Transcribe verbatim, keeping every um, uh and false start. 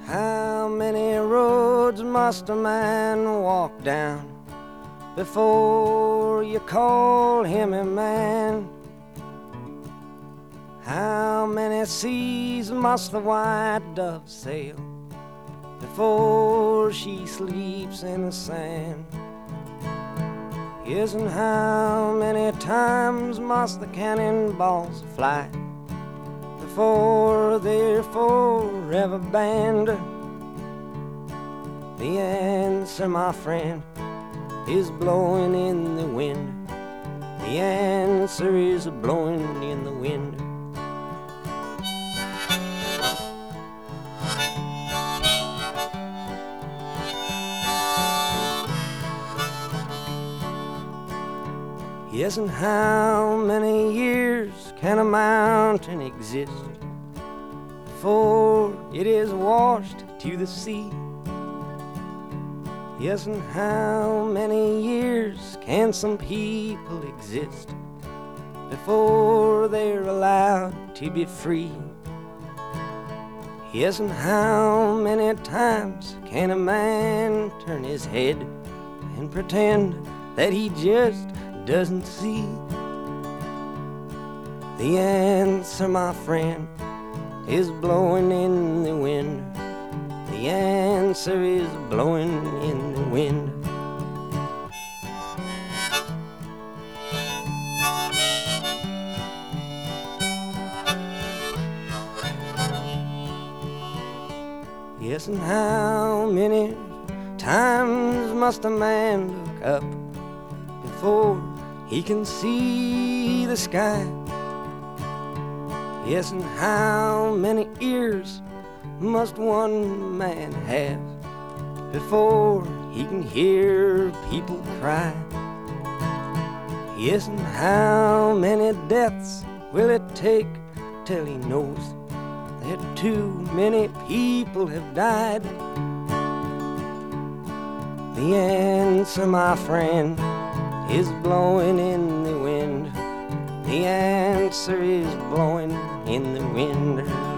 How many roads must a man walk down before you call him a man? How many seas must the white dove sail before she sleeps in the sand? Yes, and how many times must the cannonballs fly before they're forever banned? The answer, my friend, is blowing in the wind. The answer is blowing in the wind. Yes, and how many years can a mountain exist before it is washed to the sea? Yes, and how many years can some people exist before they're allowed to be free? Yes, and how many times can a man turn his head and pretend that he just doesn't see? The answer, my friend, is blowing in the wind. The answer is blowing in the wind. Yes, and how many times must a man look up before he can see the sky? Yes, and how many ears must one man have before he can hear people cry? Yes, and how many deaths will it take till he knows that too many people have died? The answer, my friend, is blowing in the wind. The answer is blowing in the wind.